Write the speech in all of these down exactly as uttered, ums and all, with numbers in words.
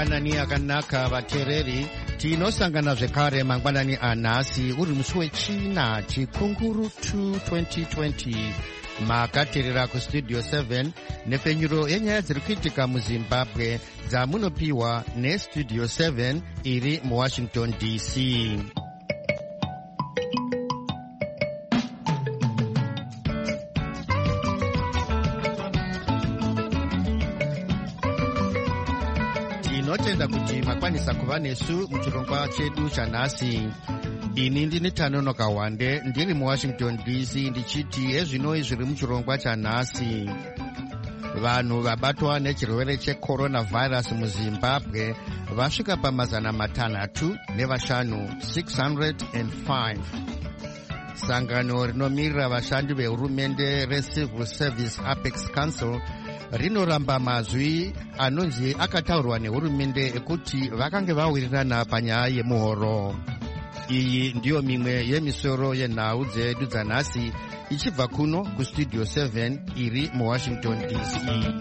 mangwanani akanaka vateereri, tinosangana zvekare mangwanani anhasi uri musi wechina chikunguru twenty twenty. Makateerera kustudio seven nepfenyuro yenyaya dziri kuitika muzimbabwe dzamunopiwa nestudio seven iri muwashington D C. Tinotenda kuti makwanisa kuva nesu muchirongwa chedu chanhasi. Ini ndini Tanonoka Wande ndiri muwashington D C ndichiti ezvinoi zviri muchirongwa chanhasi. Vanhu vabatwa nechirwere checoronavirus muzimbabwe vasvika pamazana matanhatu nevashanu six hundred five. Sangano rinomirira vashandi vehurumende reCivil Service Apex Council rinoramba mazwi anonzi akataurwa nehurumende ekuti vakange vawirirana panyaya yemuhoro. Iyi ndiyo mimwe yemisoro yenhau dzedu dzanhasi ichibva kuno kustudio seven iri muwashington D C.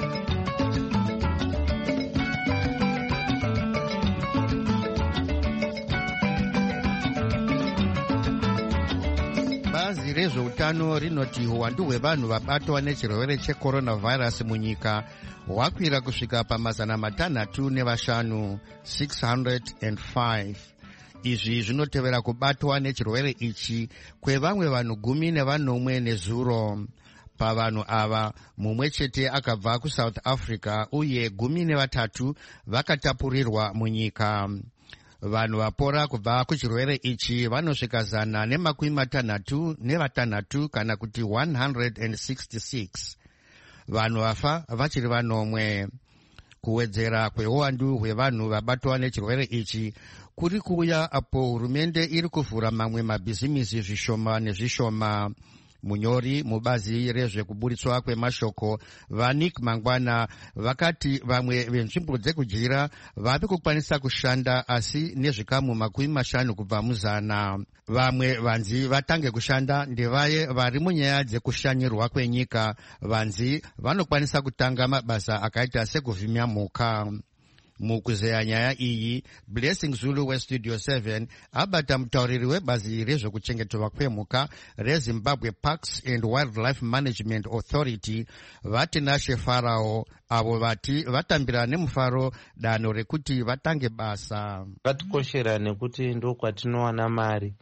Bazi rezveutano rinoti uwandu hwevanhu vabatwa nechirwere checoronavirus munyika hwakwira kusvika pamazana matanhatu nevashanu six hundred five. Izvi zvinotevera kubatwa nechirwere ichi kwevamwe vanhu gumi nevanomwe nezuro. Pavanhu ava mumwe chete akabva kuSouth Africa uye gumi nevatatu vakatapurirwa munyika. Vanhu vapora kubva kuchirwere ichi vanosvika zana nemakumi matanhatu nevatanhatu kana kuti one hundred sixty-six. Vanhu vafa vachiri vanomwe. Kuwedzera kweuwandu hwevanhu vabatwa nechirwere ichi kuri kuuya apo hurumende iri kuvhura mamwe mabhizimisi zvishoma nezvishoma. Munyori mubazi rezvekuburitswa kwemashoko vaNick Mangwana vakati vamwe venzvimbo dzekudyira vave kukwanisa kushanda asi nezvikamu makumi mashanu kubva muzana. Vamwe vanzi vatange kushanda ndevaye vari munyaya dzekushanyirwa kwenyika. Vanzi vanokwanisa kutanga mabasa akaita sekuvhimya mhuka. Mukuzeya nyaya iyi, Blessing Zulu westudio seven abata mutauriri webazi rezvekuchengetwa kwemhuka reZimbabwe Parks and Wildlife Management Authority Vatinashe Farao, avo vati vatambira nemufaro danho rekuti vatange basa. Vatikoshera nekuti ndo kwatinowana mari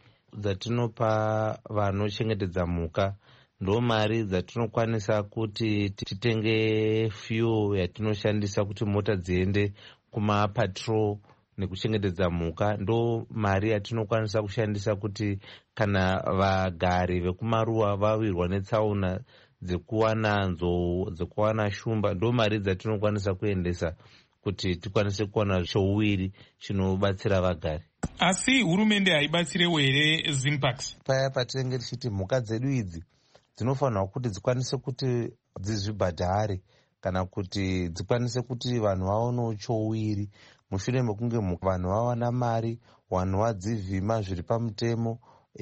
dzatinopa vanochengetedza mhuka. Ndo mari dzatinokwanisa kuti titenge fuel yatinoshandisa kuti mota dziende kumapatrol nekuchengetedza mhuka. Ndo mari yatinokwanisa kushandisa kuti kana vagari vekumaruwa vawirwa netsaona dzekuwana nzou, dzekuwana shumba, ndo mari dzatinokwanisa kuendesa kuti tikwanise kuwana chouwiri chinobatsira vagari. Asi hurumende haibatsirewo here Zimpax? Paya patinenge tichiti mhuka dzedu idzi dzinofanirwa kuti dzikwanise kuti dzizvibhadhare kana kuti dzikwanise kuti vanhu vaonewo chouwiri mushure mekunge vanhu vawana mari, vanhu vadzivhima zviri pamutemo,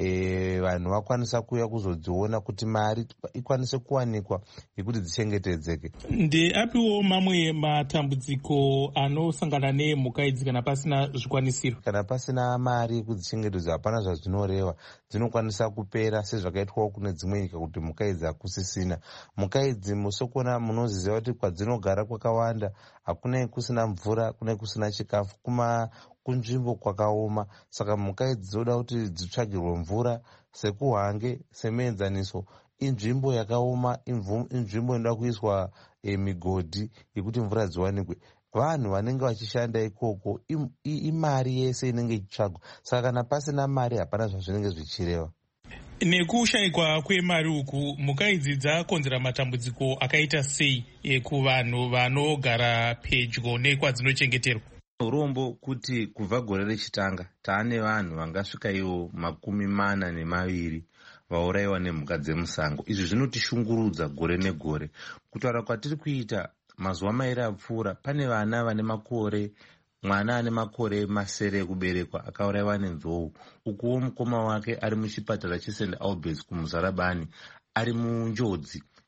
e, vanhu vakwanisa kuuya kuzodziona kuti mari ikwanise kuwanikwa yekuti dzichengetedzeke. Ndeapiwo mamwe matambudziko anosangana nemhuka idzi kana pasina zvikwanisiro? Kana pasina mari yekudzichengetedza hapana zvazvinoreva, dzinokwanisa kupera sezvakaitwawo kune dzimwe nyika kuti mhuka idzi hakusisina. Mhuka idzi musokona munoziva kuti kwadzinogara kwakawanda hakuna kusina mvura, kuna kusina chikafu, kuma kunzvimbo kwakaoma. Saka mhuka idzi dzoda kuti dzitsvagirwe mvura sekuhwange, semuenzaniso. Inzvimbo yakaoma, inzvimbo inoda kuiswa e, migodhi yekuti mvura dziwanikwe. Vanhu vanenge vachishanda ikoko imari yese inenge ichitsvagwa. Saka kana pasina mari hapana zvazvinenge zvichireva. Nekushayikwa kwemari uku, mhuka idzi dzakonzera matambudziko akaita sei e, kuvanhu vanogara pedyo nekwadzinochengeterwa? Urombo kuti kubva gore rechitanga taane vanhu vangasvika ivo makumi mana nemaviri vaurayiwa nemhuka dzemusango. Izvi zvinotishungurudza gore negore. Kutaura kwatiri kuita mazuva mairi apfuura, pane vana vane makore mwana ane makore masere ekuberekwa akaurayiwa nenzou. Ukuwo mukoma wake ari muchipatara cheSt Albans kuMuzarabani ari munjodzi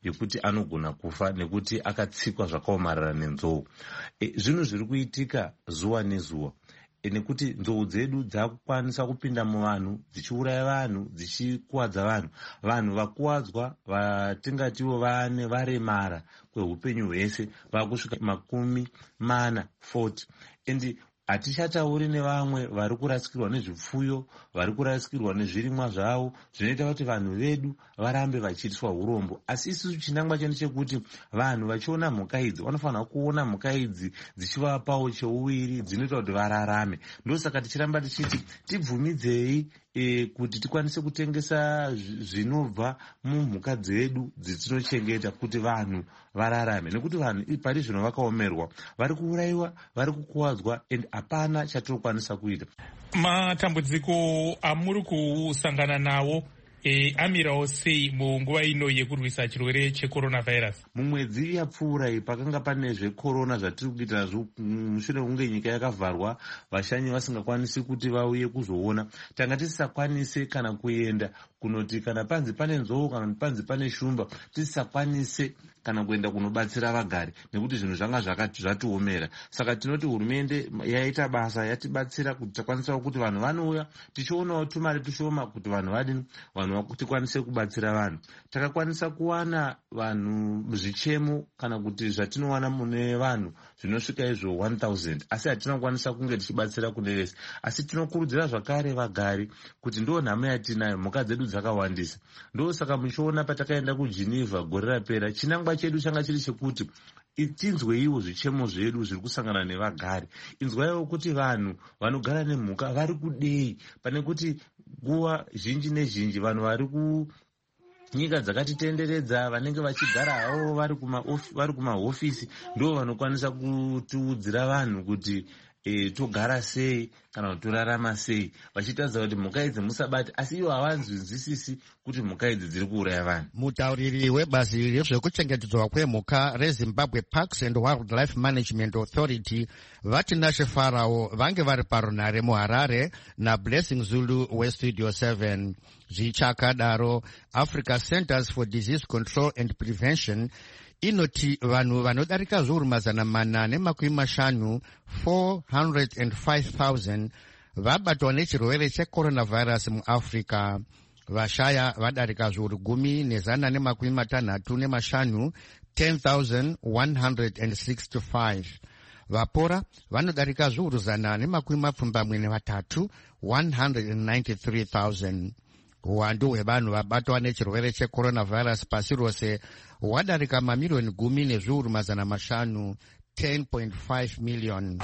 yekuti anogona kufa nekuti akatsikwa zvakaomarara nenzou. E, zvinhu zviri kuitika zuva nezuva, e, nekuti nzou dzedu dzakukwanisa kupinda muvanhu dzichiuraya vanhu, dzichikuwadza vanhu. Vanhu vakuwadzwa vatingatiwo vane varemara kweupenyu hwese vakusvika makumi mana forty. And hatichatauri nevamwe vari kurasikirwa nezvipfuyo, vari kurasikirwa nezvirimwa zvavo, zvinoita kuti vanhu vedu varambe vachiitiswa urombo. Asi isusu chinangwa chedu chekuti vanhu vachiona mhuka idzi vanofanira kuona mhuka idzi dzichivapawo cheuviri dzinoita kuti vararame. Ndosaka tichiramba tichiti tibvumidzei E, kuti tikwanise kutengesa zvinobva mumhuka dzedu dzitinochengeta kuti vanhu vararame, nekuti vanhu pari zvino vakaomerwa, vari kuurayiwa, vari kukuwadzwa, and hapana chatinokwanisa kuita. Matambudziko amuri kusangana nawo e, amirawo sei munguva ino yekurwisa chirwere checoronavirus? Mumwedzi yapfuura iyi pakanga pane zvekorona zvatiri kuita nazvo mushure kunge nyika yakavharwa, vashanyi vasingakwanisi kuti vauye kuzoona. Tanga tisisakwanise kana kuenda kunoti kana panzi pane nzou kana panzi pane shumba, tisisakwanise kana kuenda kunobatsira vagari nekuti zvinhu zvanga zvatiomera. Saka tinoti hurumende yaita basa, yatibatsira kuti takwanisa kuti vanhu vanouya, tichionawo tumari tushoma kuti vanhu vadini, vanhu tikwanise kubatsira vanhu. Takakwanisa kuwana vanhu zvichemo kana kuti zvatinowana mune vanhu zvinosvika izvo one thousand, asi hatinokwanisa kunge tichibatsira kune vese. Asi tinokurudzira zvakare vagari kuti ndo nhamo yatinayo, mhuka dzedu dzakawandisa. Ndosaka muchiona patakaenda kuGeneva gore rapera, chinangwa chedu changa chiri chekuti tinzweiwo zvichemo zvedu zviri kusangana nevagari. Inzwaiwo kuti vanhu vanogara nemhuka vari kudei, pane kuti nguva zhinji nezhinji vanhu vari ku nyika dzakatitenderedza vanenge vachigara havo vari kumahofisi ndo vanokwanisa kutiudzira vanhu kuti e, togara sei kana kuti torarama sei, vachitaridza kuti mhuka idzi musabati, asi ivo havanzwisisi kuti mhuka idzi dziri kuuraya vanhu. Mutauriri webazi rezvekuchengetedzwa kwemhuka reZimbabwe Parks and Wildlife Management Authority vati Nashe Farao vange vari parunhare muHarare naBlessing Zulu weStudio seven. Zvichakadaro, Africa Centers for Disease Control and Prevention inoti vanhu vanodarika zviuru mazana mana nemakumi mashanu four hundred five thousand vabatwa nechirwere checoronavirus muAfrica. Vashaya vadarika zviuru gumi nezana nemakumi matanhatu nemashanu ten thousand one hundred sixty-five. Vapora vanodarika zviuru zana nemakumi mapfumbamwe nevatatu one hundred ninety-three thousand. Uwandu hwevanhu vabatwa nechirwere checoronavirus pasi rose hwadarika mamiliyoni gumi nezviuru mazana mashanu ten point five million.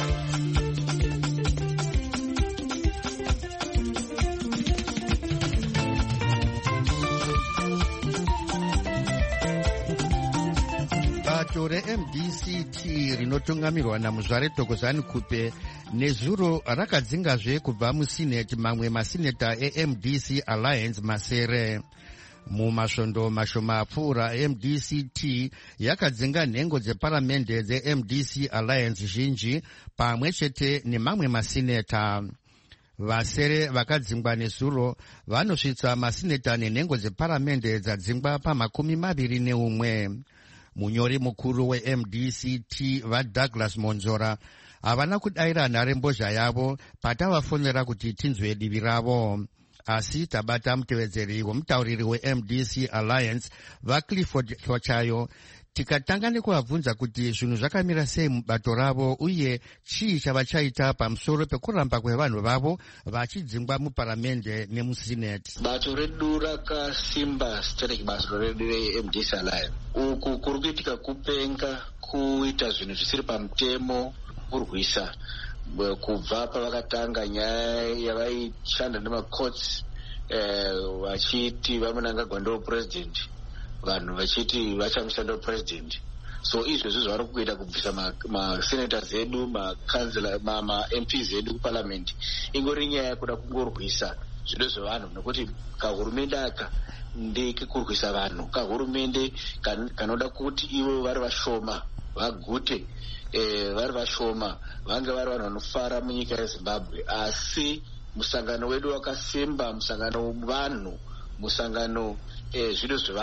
Bato re-M D C T rinotungamirwa namuzvare Thokozani Kupe nezuro rakadzingazve kubva musineti mamwe masineta e-M D C Alliance masere. Mumasvondo mashoma apfuura M D C T yakadzinga nhengo dzeparamende dze-M D C Alliance zhinji pamwe chete nemamwe masineta. Vasere vakadzingwa nezuro vanosvitsa masineta nenhengo dzeparamende dzadzingwa pamakumi maviri neumwe. Munyori mukuru we-M D C T vaDouglas Monzora havana kudaira nharembozha yavo patavafonera kuti tinzwe divi ravo. Asi tabata mutevedzeri womutauriri we-M D C Alliance vaClifford Hlotchayo tikatanga nekuvabvunza kuti zvinhu zvakamira sei mubato ravo uye chii chavachaita pamusoro pekuramba kwevanhu vavo vachidzingwa muparamende nemusineti. Bato redu rakasimba strategic bato redu re-M D C Alliance uku kuri kuitika kupenga kuita zvinhu zvisiri pamutemo kurwisa kubva pavakatanga nyaya yavaishanda nemacourts vachiti vamunanga gwandoo president, vanhu vachiti vachamushanda president. So izvezvi zvavari kuita kubvisa masenators edu, makansela, ma-M Ps edu kuparliament ingori nyaya yekuda kungorwisa zvido zvevanhu, nekuti kahurumende aka ndekekurwisa vanhu, kahurumende kanoda kuti ivo vari vashoma vagute, eh, vari vashoma vange vari vanhu vanofara munyika yeZimbabwe. Asi musangano wedu wakasimba, musangano vanhu, musangano eh, zvido zvevanhu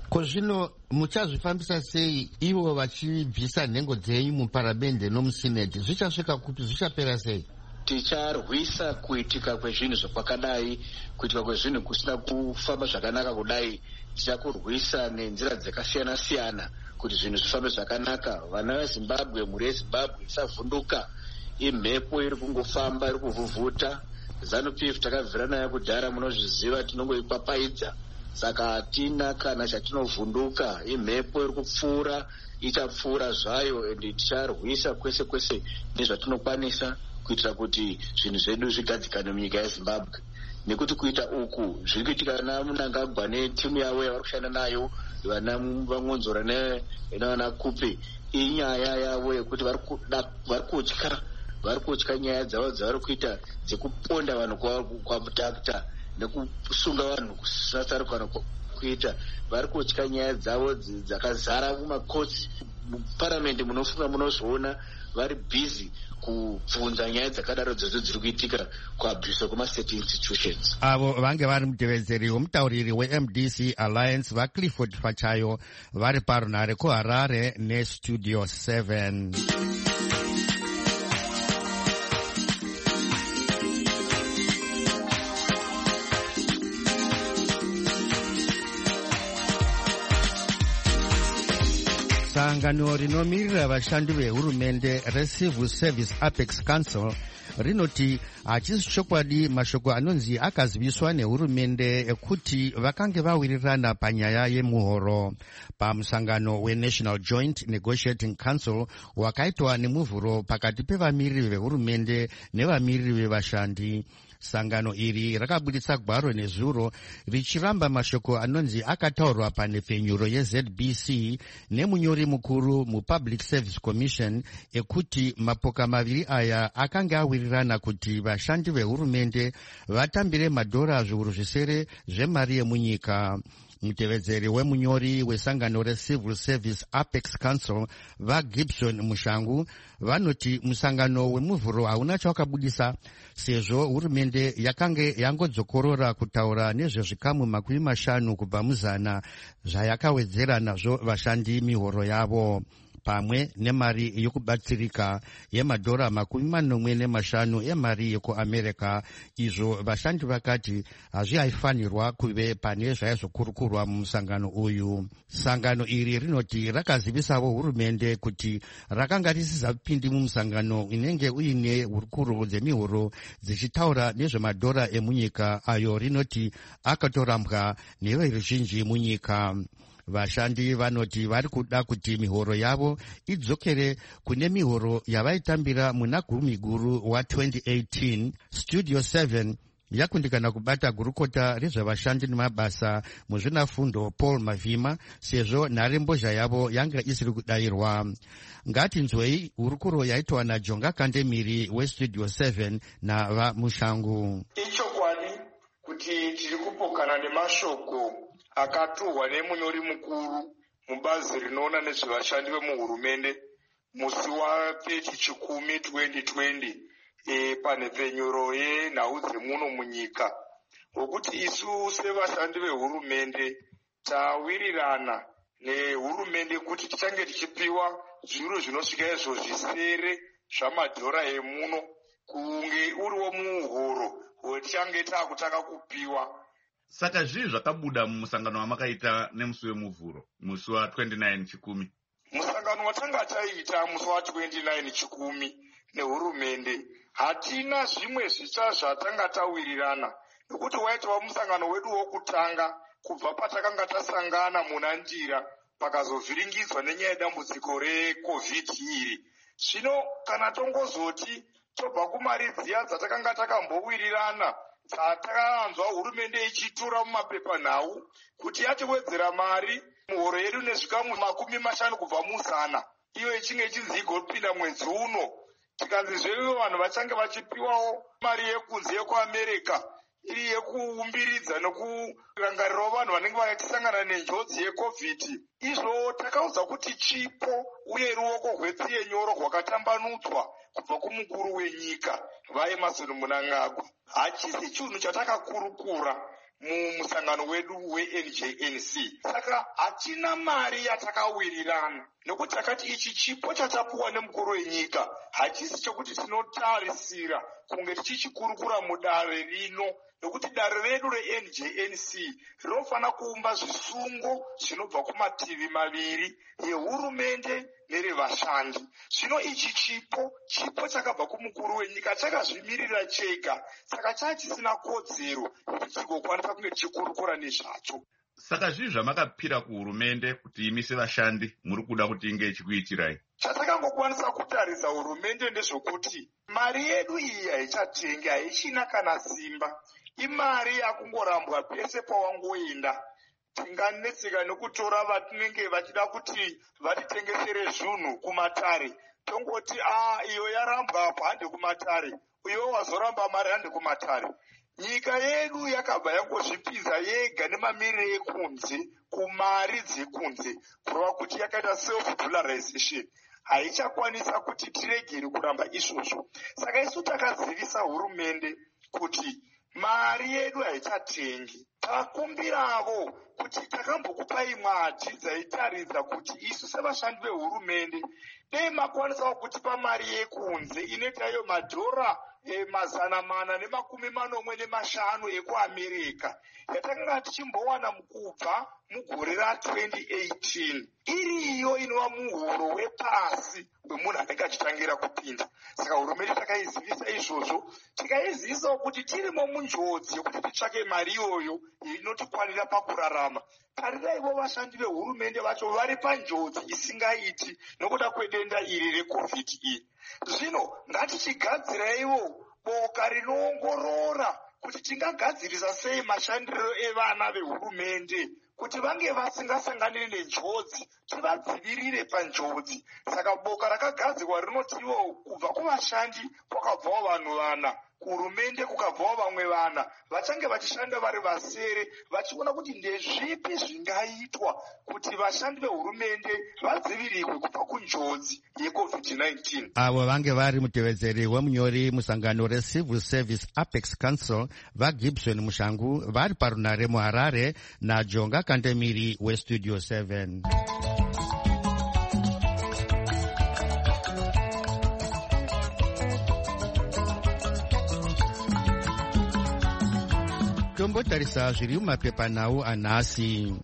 Ko zvino muchazvifambisa sei ivo vachibvisa nhengo dzenyu muparabende nomusineti? Zvichasvika kupi? Zvichapera sei? Ticharwisa kuitika kwezvinhu zvakwakadai, kuitika kwezvinhu kusina kufamba zvakanaka kudai. Tichakurwisa nenzira dzakasiyana siyana kuti zvinhu zvifambe zvakanaka. Vana veZimbabwe, mhuri yeZimbabwe isavhunduka. Imhepo iri kungofamba, iri kuvhuvhuta. ZANU P F takabvira nayo kudhara, munozviziva, tinongoipapaidza. Saka hatina kana chatinovhunduka. Imhepo iri kupfuura, ichapfuura zvayo, ende ticharwisa kwese kwese nezvatinokwanisa kuitira kuti zvinhu zvedu zvigadzikane munyika yeZimbabwe. Nekuti kuita uku zviri kuitika naMnangagwa netimu yavo yavari kushanda nayo, vana Vangonzora nevana Kupe, inyaya yavo yekuti vari kutya vari kutya nyaya dzavo dzavari kuita dzekuponda vanhu kwamutata nekusunga vanhu kusasarukana kuita. Vari kutya nyaya dzavo dzakazara mumakotsi. Muparamendi munofunga munozoona vari bhizi kubvunza nyaya dzakadaro dzodzo dziri kuitika kuabhisa kwema-state institutions. Avo vange vari mutevedzeri womutauriri we-M D C Alliance vaClifford Pachayo vari parunhare kuHarare neStudio seven. Sangano rinomirira vashandi vehurumende reCivil Service Apex Council rinoti hachisi chokwadi mashoko anonzi akaziviswa nehurumende ekuti vakange vawirirana panyaya yemuhoro. Pamusangano weNational Joint Negotiating Council wakaitwa nemuvhuro pakati pevamiriri vehurumende nevamiriri vevashandi. Sangano iri rakabuditsa gwaro nezuro richiramba mashoko anonzi akataurwa panhepfenyuro yeZ B C nemunyori mukuru muPublic Service Commission ekuti mapoka maviri aya akanga awirirana kuti vashandi vehurumende vatambire madhora zviuru zvisere zvemari yemunyika. Mutevedzeri wemunyori wesangano reCivil Service Apex Council vaGibson Mushangu vanoti musangano wemuvhuro hauna chawakabudisa sezvo hurumende yakange yangodzokorora kutaura nezvezvikamu makumi mashanu kubva muzana zvayakawedzera nazvo vashandi mihoro yavo, pamwe nemari yokubatsirika yemadhora makumi manomwe nemashanu emari yekuAmerica. Izvo vashandi vakati hazvihaifanirwa kuve pane zvaizokurukurwa mumusangano uyu. Sangano iri rinoti rakazivisavo hurumende kuti rakanga risisapindi mumusangano inenge uine hurukuro dzemihoro dzichitaura nezvemadhora emunyika ayo rinoti akatorambwa neveruzhinji munyika. Vashandi vanoti vari kuda kuti mihoro yavo idzokere kune mihoro yavaitambira muna gumi guru wa-twenty eighteen. Studio seven yakundikana kubata gurukota rezvavashandi nemabasa muzvinafundo Paul Mavhima sezvo nharembozha yavo yanga isiri kudayirwa. Ngatinzwei hurukuro yaitwa naJonga Kandemiri weStudio seven navaMushangu. Ichokwadi kuti tiri kupokana nemashoko akaturwa nemunyori mukuru mubazi rinoona nezvevashandi vemuhurumende musi wapeti chikumi twenty twenty e, panhepfenyuro yenhau dzemuno munyika, wokuti isu sevashandi vehurumende tawirirana nehurumende kuti tichange tichipiwa zviuru zvinosvika izvo zvisere zvamadhora emuno kunge uriwo muhoro wetichange taakutanga kupiwa. Saka zvii zvakabuda mumusangano wamakaita nemusi wemuvhuro musi wa-twenty-nine chikumi? Musangano watanga taita musi wa-twenty-nine chikumi nehurumende hatina zvimwe zvitsva zvatanga tawirirana, nekuti waitwa musangano wedu wokutanga kubva patakanga tasangana muna njira pakazovhiringidzwa nenyaya yedambudziko reCovid iri. Zvino kana tongozoti tobva kumari dziya dzatakanga takambowirirana dzatakaanzwa hurumende ichitura mumapepanhau kuti yatiwedzera mari muhoro yedu nezvikamu makumi mashanu kubva muzana, iyo ichinge ichinzi igopinda mwedzi uno. Tikanzi zvevo vanhu vachange vachipiwawo mari yekunzi yekuAmerica iri yekuumbiridza nekurangarirawo vanhu vanenge vachisangana nenjodzi yeCovid. Izvo takaudzwa kuti chipo uye ruoko rwetsiye nyoro rwakatambanudzwa kubva kumukuru wenyika vaEmmerson Mnangagwa. Hachisi chinhu chatakakurukura mumusangano wedu we-N J N C. Saka hatina mari yatakawirirana, nekuti takati ichi chipo chatapuwa nemukuru wenyika hachisi chokuti tinotarisira kunge tichichikurukura mudare rino, nekuti dare redu re-N J N C rinofanira kuumba zvisungo zvinobva kumativi maviri, yehurumende nerevashandi. Zvino ichi chipo chipo chakabva kumukuru wenyika chakazvimirira chega, saka chachisina kodzero kuti chigokwanisa kunge tichikurukura nezvacho. Saka zvii zvamakapira kuhurumende kuti imi sevashandi muri kuda kuti inge ichikuitirai? Chatakangokwanisa kutarisa hurumende ndezvokuti mari yedu iyi haichatengi, haichina kana simba. Imari yakungorambwa pese pawangoenda. Tinganetseka nekutora vatinenge vachida kuti vatitengesere zvinhu kumatare. Tongoti ah iyo yarambwa apa hande kumatare, uyo wazoramba mari hande kumatare. Nyika yedu yakabva yangozvipinza yega nemamiriro ekunze kumari dzekunze, kureva kuti yakaita self dollarization. Haichakwanisa kuti tiregere kuramba izvozvo. Saka isu takazivisa hurumende kuti mari yedu haichatengi. Takumbiravo kuti takambokupai mwati dzaitaridza kuti isu sevashandi vehurumende dei makwanisawo kutipa mari yekunze inoita iyo madhora e, mazana mana nemakumi manomwe nemashanu ekuamerica yatakanga tichimbowana mukubva mugore ra-twenty eighteen, iriyo inova muhuro wepasi wemunhu anenge achitangira kupinda. Saka hurumende takaizivisa izvozvo, tikaizivisawo kuti tirimo munjodzi yekuti titsvake mari iyoyo inotikwanira pakurarama. Tariraivo vashandi vehurumende vacho vari panjodzi isingaiti nokuda kwedenda iri reCovid iri. Zvino ngatichigadziraivo boka rinoongorora kuti tingagadzirisa sei mashandiro evana vehurumende kuti vange vasingasanganiri nenjodzi, tivadzivirire panjodzi. Saka boka rakagadzirwa rinotiwo kubva kuvashandi kwakabvawo vanhu vana, kuhurumende kukabvawo vamwe vana vachange vachishanda vari vasere, vachiona kuti ndezvipi zvingaitwa kuti vashandi vehurumende vadzivirirwe kubva kunjodzi yeCovid nineteen. Avo vange vari mutevedzeri wemunyori musangano reCivil Service Apex Council vaGibson Mushangu vari parunare muHarare naJonga Kandemiri weStudio seven. Tombotarisa zviri mumapepanhau anhasi.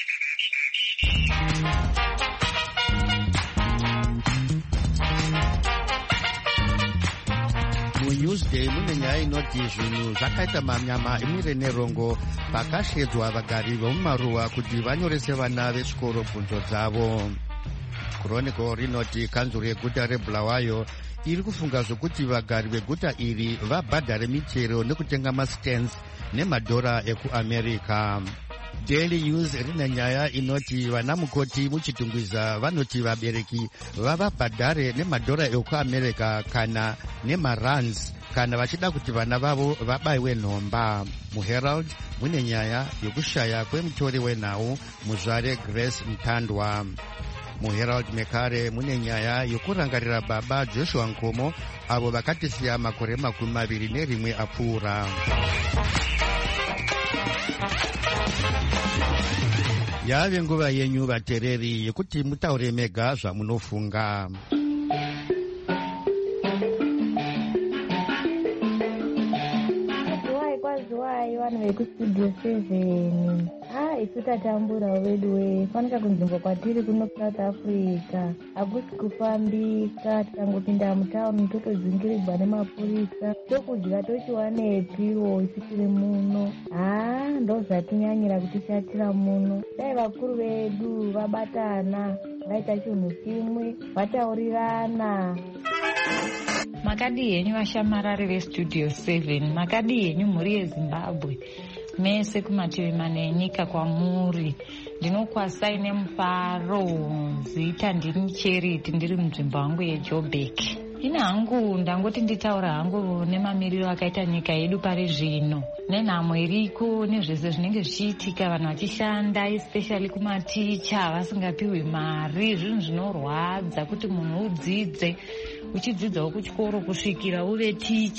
muNewsday mune nyaya inoti zvinhu zvakaita manyama emire nerongo pakashedzwa vagari vomumaruwa kuti vanyorese vana vechikoro bvunzo dzavo. Chronicle rinoti kanzuro yeguta reBulawayo iri kufunga zvokuti vagari veguta iri vabhadhare michero nekutenga mastands nemadhora ekuAmerica. Daily News rine nyaya inoti vanamukoti muchitungwiza vanoti vabereki vavabhadhare nemadhora ekuAmerica kana nemarands kana vachida kuti vana vavo vabayiwe nhomba. MuHerald mune nyaya yokushaya kwemutori wenhau muzvare Grace Mutandwa. MuHerald Mekare mune nyaya yokurangarira baba Joshua Nkomo avo vakatisiya makore makumi maviri nerimwe apfuura. Yave nguva yenyu vatereri yekuti mutaure mega zvamunofunga. Kwaziwai vanhu vekustudio seven. Ah, isu tatambura wedu we fanika kunzvimbo kwatiri kuno South Africa hakusi kufambika, tikangopinda mutauni totodzingirirwa nemapurisa, tokudya tochiwanepiwo isi tiri muno. Ah, ndo zvatinyanyira kuti chatira muno. Dai vakuru vedu vabatana vaita chinhu chimwe vataurirana. Makadi yenyu vashamarari veStudio seven, makadi yenyu mhuri yeZimbabwe mese kumativi mane enyika kwamuri. Ndinokwasai nemufaro, zita ndiri Charity, ndiri munzvimbo yangu yeJoburg. Ina hangu ndangoti nditaura hangu nemamiriro akaita nyika yedu pari zvino, nenhamo iriko nezvese zvinenge zvichiitika, vanhu vachishanda especially kumaticha vasingapiwi mari. Zvinhu zvinorwadza kuti munhu udzidze, uchidzidzawo kuchikoro kusvikira uve ticha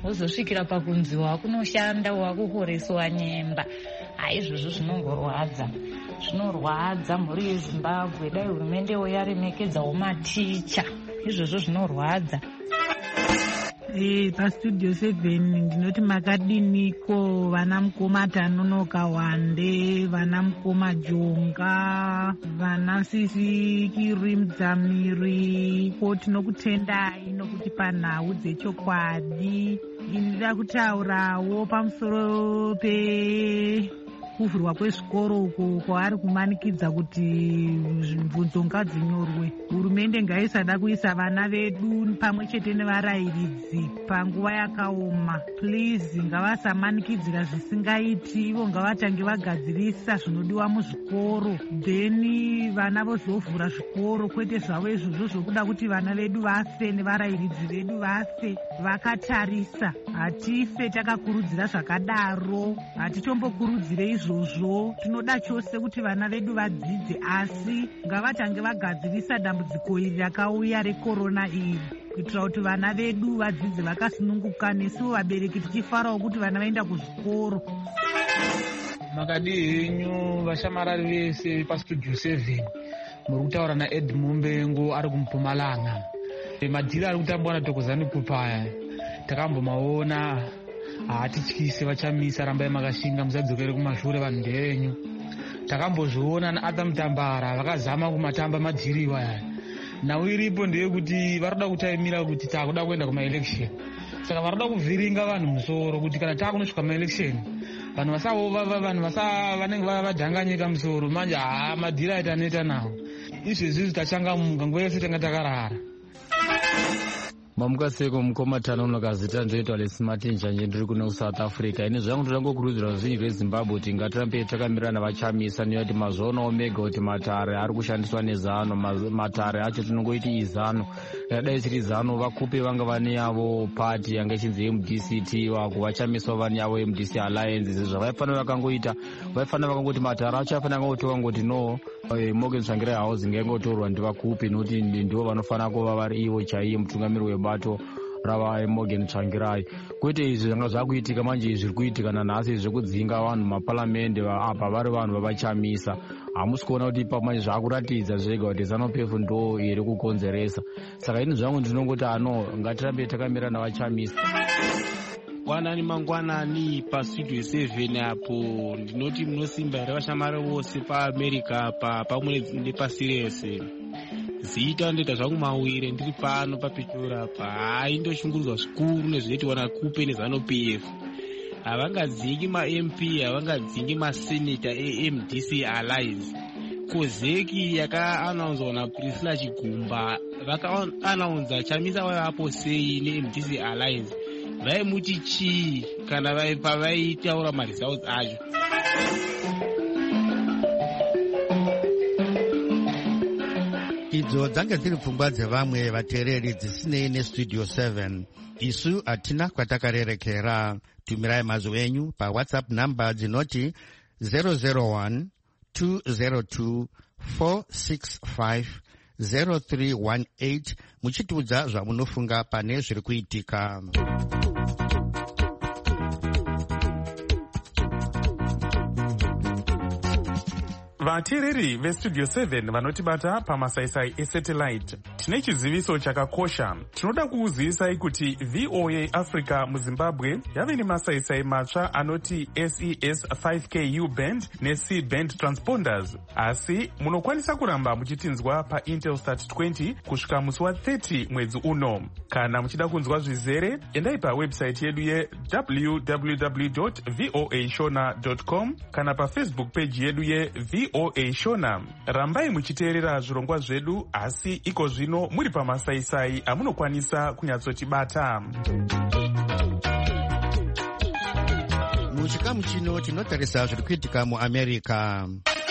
wozosvikira pakunzi wakunoshanda wakuhoreswa nyemba. Izvozvo zvinongorwadza, zvinorwadza mhuri yeZimbabwe. Dai hurumende yaremekedzawo maticha, izvozvo zvinorwadza. E, pastudio seven ndinoti makadiniko vana mukoma Tanonoka Wande, vana mukoma Jonga, vana sisi Kirimdzamiri, ko tinokutendai nokutipa nhau dzechokwadi. Ndinoda kutaurawo pamusoro pe kuvhurwa kwezvikoro uko kwaari kumanikidza kuti bvunzo ngadzinyorwe. Hurumende ngaisada kuisa vana vedu pamwe chete nevarayiridzi panguva yakaoma. Please, ngavasamanikidzira zvisingaiti, ivo ngavatange vagadzirisa zvinodiwa muzvikoro, then vana vozovhura zvikoro, kwete zvavo izvozvo zvokuda kuti vana vedu vafe nevarayiridzi vedu vafe vakatarisa. Hatife takakurudzira zvakadaro, hatitombokurudzire izvozvo. Tinoda chose kuti vana vedu vadzidze, asi ngavatange vagadzirisa dambudziko iri rakauya rekorona iri, kuitira kuti vana vedu vadzidze vakasununguka, nesuwo vabereki tichifarawo kuti vana vaenda kuzvikoro. Makadi henyu vashamarari vese pastudio seven, muri kutaura naEd Mumbengo ari kuMpumalanga. Madhiri ari kutambwa naThokozani Pupaya takambomaona, hatityise vachamisa, rambai makashinga, musadzokere kumashure vanhu ndevenyu. Takambozviona naAdha Mutambara vakazama kumatamba madhiriwa aya. Nhau iripo ndeyekuti varoda kutaimira kuti taakuda kuenda kumaelection. Saka varoda kuvhiringa vanhu musoro kuti kana taakunosvika maelection vanhu vasaova, vanhu vasa vanenge vadhanganyika musoro. Manje haa madhiri aita anoita nawo. Izvezvi tachangamuka nguva yese tanga takarara. Mamukaseko mukoma Tanonoka zita ndoitwa leSmart njanje ndiri kuno kuSouth Africa. Ini zvangu todangokurudzira zvinhu zveZimbabwe kuti ngatirambe takamirana vachamisa, nekuti mazuva omega kuti matare ari kushandiswa nezano. Matare acho tinongoiti izano, dai chiri zano vakupe vanga vane yavo party yanga ichinzi M D C T, wako vachamiswa vane yavo M D C Alliance. Izvi zvavaifanira vakangoita, vaifanira vakangoti matare acho aifanira kangotora ngoti no Morgan Tsvangirai House ngaingotorwa ndivakupe, nokuti ndivo vanofanira kuva vari ivo chaiye mutungamiri webato rava Morgan Tsvangirai. Kwete izvi zvanga zvakuitika manje, izvi zviri kuitika nanhasi zvekudzinga vanhu mumaparamende apa vari vanhu vavachamisa. Hamusi kuona kuti ipapo manje zvakuratidza zvega kuti ZANU-P F ndo iri kukonzeresa. Saka ini zvangu ndinongoti ano ngatirambe takamirana vachamisa. Mangwanani mangwanani pastudio seven apo ndinoti munosimba here vashamari vose paAmerica apa pamwe nepasi rese. Zita ndoita zvangu mawire ndiri pano paPitora apa. Hai ndoshungurudzwa zvikuru nezvinoitwa naKupe neZANU-P F. Havangadzingi ma-M P, havangadzingi maseneta e-M D C Alliance. Kozeki yakaanaunzwa naPriscilla Chigumba vakaanaunza chamisa vaivapo sei ne-M D C Alliance. Vaimuti chii kana pavaitaura maresults acho. Idzo dzanga dziri pfungwa dzevamwe vateereri dzisinei neStudio seven. Isu hatina kwatakarerekera. Tumirai mazwi enyu paWhatsApp namba dzinoti zero zero one two zero two four six five zero three one eight muchitiudza zvamunofunga pane zviri kuitika. Vateereri veStudio seven vanotibata pamasaisai esatellite, tine chiziviso chakakosha. Tinoda kukuzivisai kuti V O A Africa muZimbabwe yave nemasaisai matsva anoti S E S five K U band neC band transponders, asi munokwanisa kuramba muchitinzwa paIntelsat twenty kusvika musi wa thirty mwedzi uno. Kana muchida kunzwa zvizere, endai pawebsite yedu ye w w w dot voa shona dot com kana paFacebook page yedu ye V O A Shona. Rambai muchiteerera zvirongwa zvedu, asi iko zvino muri pamasaisai amunokwanisa kunyatsotibata. Muchikamu chino tinotarisa zviri kuitika muAmerica.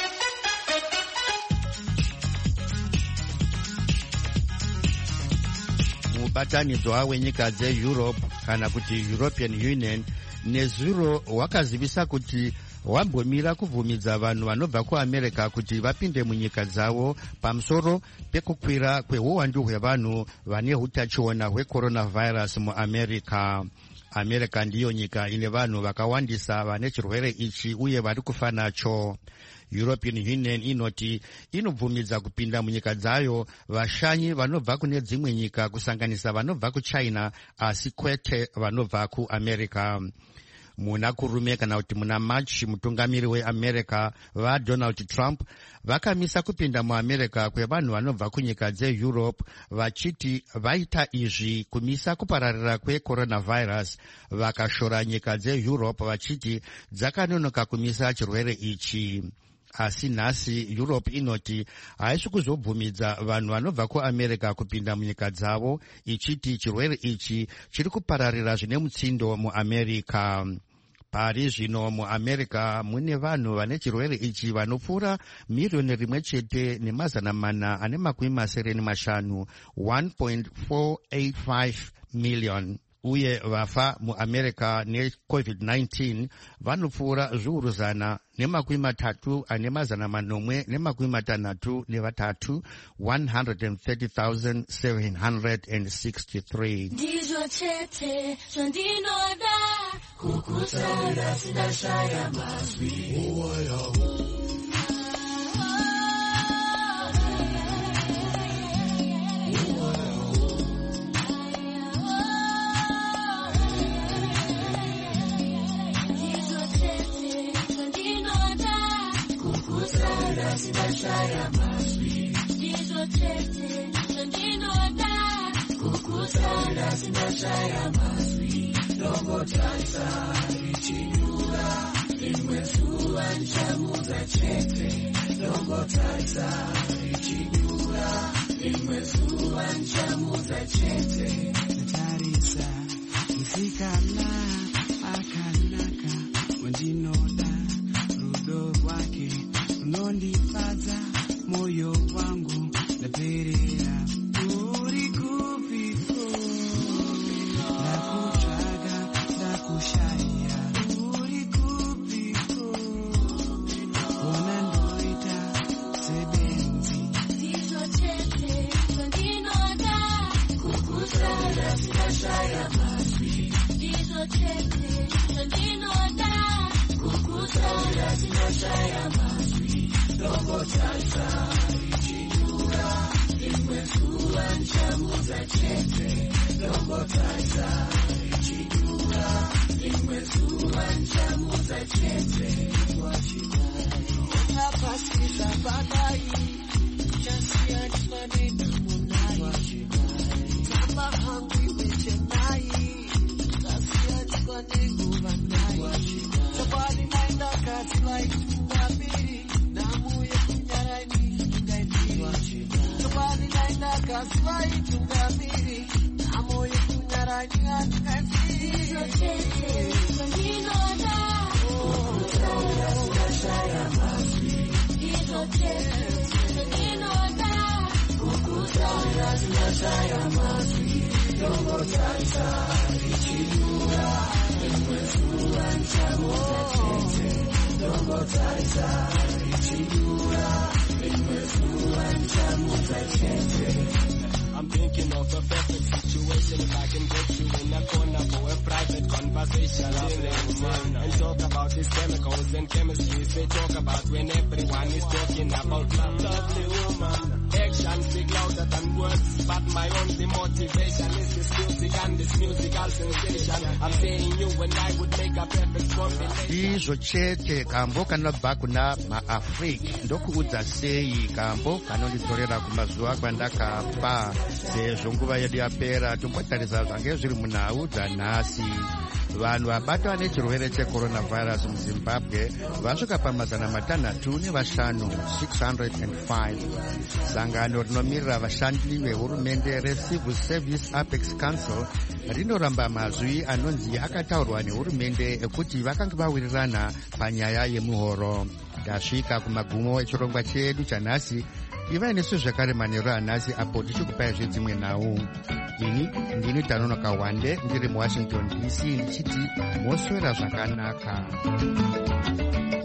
Mubatanidzwa wenyika dzeEurope kana kuti European Union nezuro wakazivisa kuti wambomira kubvumidza vanhu vanobva kuAmerica kuti vapinde munyika dzavo pamusoro pekukwira kweuwandu hwevanhu vane utachiona hwecoronavirus muAmerica. America ndiyo nyika ine vanhu vakawandisa vane chirwere ichi uye vari kufa nacho. European Union inoti inobvumidza kupinda munyika dzayo vashanyi vanobva kune dzimwe nyika kusanganisa vanobva kuChina asi kwete vanobva kuAmerica. Muna kurume kana kuti muna March mutungamiri weAmerica vaDonald Trump vakamisa kupinda muAmerica kwevanhu vanobva kunyika dzeEurope vachiti vaita izvi kumisa kupararira kwecoronavirus, vakashora nyika dzeEurope vachiti dzakanonoka kumisa chirwere ichi. Asi nhasi Europe inoti haisi kuzobvumidza vanhu vanobva kuAmerica kupinda munyika dzavo, ichiti chirwere ichi chiri kupararira zvine mutsindo muAmerica. Pari zvino muAmerica mune vanhu vane chirwere ichi vanopfuura miriyoni rimwe chete nemazana mana ane makumi masere nemashanu, one point four eight five million. Uye vafa muAmerica neCovid nineteen vanopfuura zviuru zana nemakumi matatu ane mazana manomwe nemakumi matanhatu nevatatu, one hundred thirty thousand seven hundred sixty-three. Ndizvo chete zvandinoda kukutaura sindashaya mazwi. Sindashaya mazwi. Ndizvo chete zvandinoda kukutaura sindashaya mazwi. Ndongotarisa richinyura rimwe zuva nichamudza chete. Ndongotarisa richinyura rimwe zuva nichamudza chete. Tarisa musikana akanaka wandinoda rudo rwake unondifadza moyo wangu ndaperera. Uri kupiko ndakutsvaga ndakushaya. Uri kupiko ona ndoita sebenzi. Ndizvo chete zvandinoda kukutaura sindashaya mazwi. Ndizvo chete zvandinoda kukutaura sindashaya mazwi. Ndongotarisa richinyura rimwe zuva nichamudza chete. Ndongotarisa richinyura rimwe zuva nichamudza chete. Napasisa padai chasiyaniswa nemunai. Tamba hangu imechenai chasiyaniswa nenguva nai. Somebody naenda kati like ngambiri namuye kunyarani ngaitiri. Somebody naenda kati like ngambiri namuye kunyarani ngaitiri. Ndizvo chete zvandinoda kukutaura sindashaya mazwi. Ndizvo chete zvandinoda kukutaura sindashaya mazwi. Ndongotarisa richinyura rimwe zuva nichamudza chete. Ndongotarisa richinyura rimwe zuva nichamudza chete. I'm thinking of a perfect situation if I can get you in a corner for a private conversation. And talk about these chemicals and chemistries they talk about when everyone is talking about love. Lovely woman, actions speak louder than words, but my only motivation is this music and this musical sensation. I'm saying you and I would make a perfect combination. Izvo chete kambo kanobva kuna maAfrica ndokuudza sei kambo kanondidzorera kumazuva kwandakapa. Sezvo nguva yedu yapera tombotarisa zvange zviri munhau dzanhasi. Vanhu vabatwa nechirwere checoronavirus muZimbabwe vasvika pamazana matanhatu nevashanu, six hundred five. Sangano rinomirira vashandi vehurumende reCivil Service Apex Council rinoramba mazwi anonzi akataurwa nehurumende ekuti vakanga vawirirana panyaya yemuhoro. Ndasvika kumagumo echirongwa chedu chanhasi. Iva nesu zvakare manheru anhasi apo tichikupai zvedzimwe nhau. Ini ndini Tanonoka Wande ndiri muWashington D C ndichiti moswera zvakanaka.